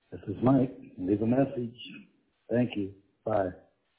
This is Mike. Leave a message. Thank you. Bye.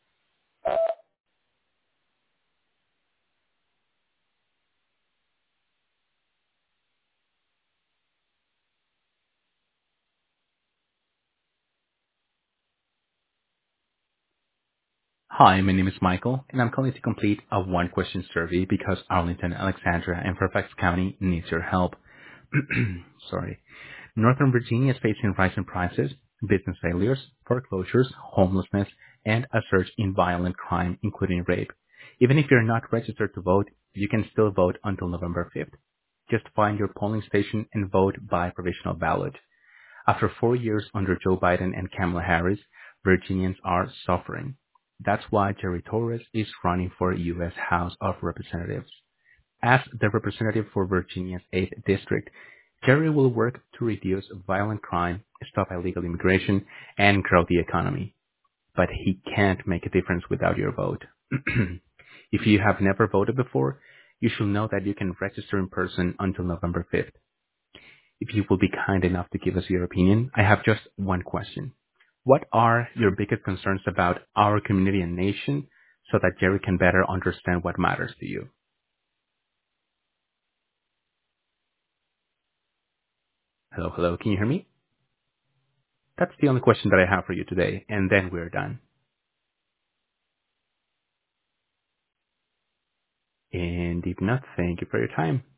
Hi, my name is Michael, and I'm calling to complete a one-question survey because Arlington, Alexandria, and Fairfax County needs your help. Sorry. Northern Virginia is facing rising prices, business failures, foreclosures, homelessness, and a surge in violent crime, including rape. Even if you're not registered to vote, you can still vote until November 5th. Just find your polling station and vote by provisional ballot. After 4 years under Joe Biden and Kamala Harris, Virginians are suffering. That's why Jerry Torres is running for U.S. House of Representatives. As the representative for Virginia's 8th District, Jerry will work to reduce violent crime, stop illegal immigration, and grow the economy. But he can't make a difference without your vote. If you have never voted before, you should know that you can register in person until November 5th. If you will be kind enough to give us your opinion, I have just one question. What are your biggest concerns about our community and nation so that Jerry can better understand what matters to you? Hello, hello, can you hear me? That's the only question that I have for you today, and then we're done. And if not, thank you for your time.